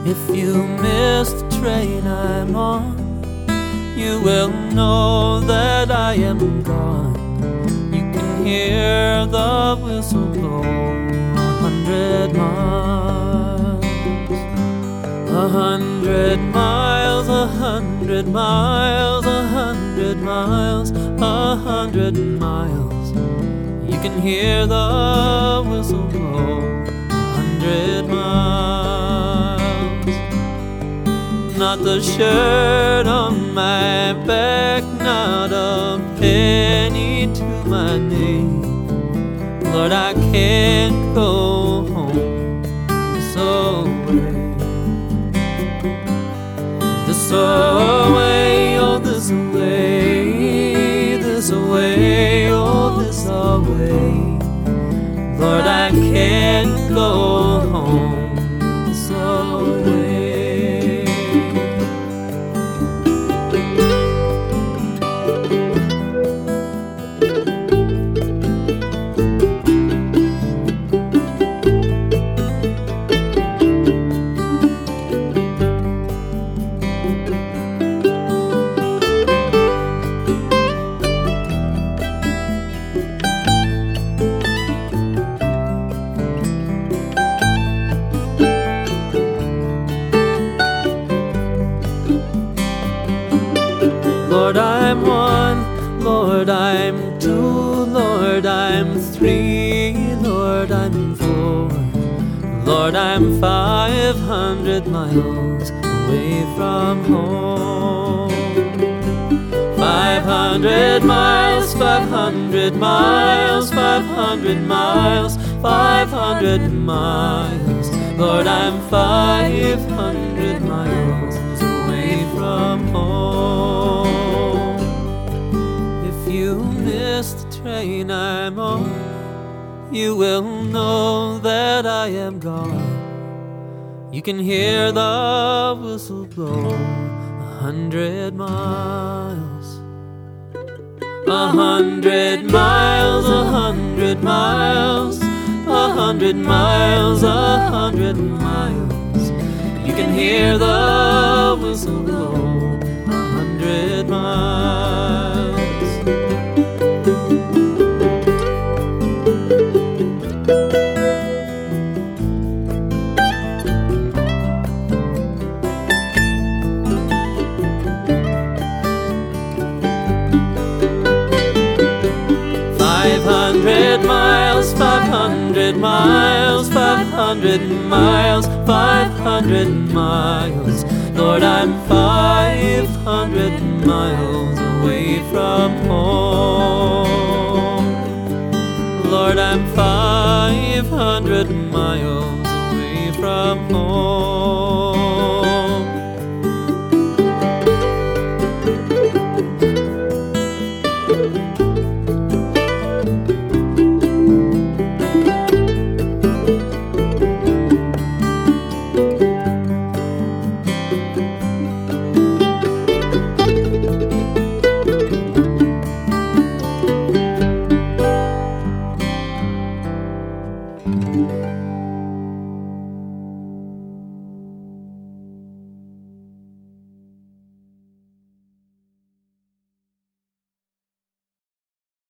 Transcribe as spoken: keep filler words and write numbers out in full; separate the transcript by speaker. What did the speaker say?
Speaker 1: If you miss the train I'm on, you will know that I am gone. You can hear the whistle blow a hundred miles, a hundred miles, a hundred miles, a hundred miles, a hundred miles. You can hear the whistle blow a hundred miles. Not the shirt on my back, not a penny to my name. Lord, I can't go home this away, this away, oh this away, this away, oh this away. Lord, I can't go home this away. Lord, I'm one, Lord, I'm two, Lord, I'm three, Lord, I'm four, Lord, I'm five hundred miles away from home. Five hundred miles, five hundred miles, five hundred miles, five hundred miles. Lord, I'm five hundred miles away from home. If you miss the train I'm on, you will know that I am gone. You can hear the whistle blow a hundred miles, a hundred miles, a hundred miles, a hundred miles, a hundred miles. You can hear the whistle blow a hundred miles. Five hundred miles, five hundred miles, five hundred miles, five hundred miles. Lord, I'm five hundred miles away from home. Lord, I'm five hundred